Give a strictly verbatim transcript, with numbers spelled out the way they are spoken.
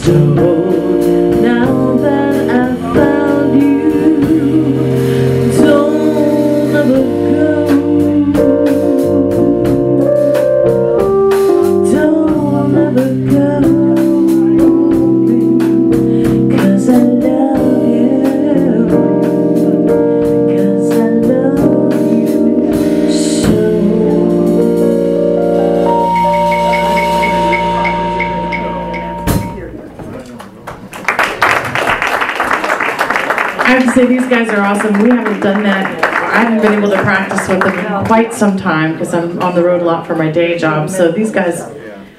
now that I've found you, don't ever go, don't ever go, 'cause I love you, 'cause I love you so. I have to say, these guys are awesome. We haven't done that. I haven't been able to practice with them in quite some time because I'm on the road a lot for my day job. So these guys